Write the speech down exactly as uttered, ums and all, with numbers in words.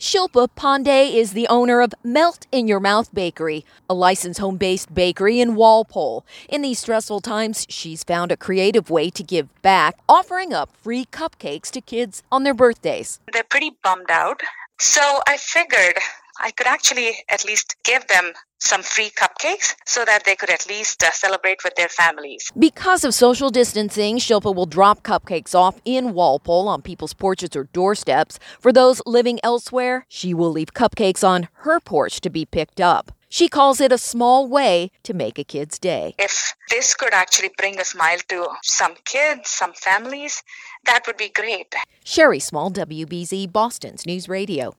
Shilpa Pandey is the owner of Melt in Your Mouth Bakery, a licensed home-based bakery in Walpole. In these stressful times, she's found a creative way to give back, offering up free cupcakes to kids on their birthdays. They're pretty bummed out, so I figured I could actually at least give them some free cupcakes so that they could at least uh, celebrate with their families. Because of social distancing, Shilpa will drop cupcakes off in Walpole on people's porches or doorsteps. For those living elsewhere, she will leave cupcakes on her porch to be picked up. She calls it a small way to make a kid's day. If this could actually bring a smile to some kids, some families, that would be great. Sherry Small, W B Z, Boston's News Radio.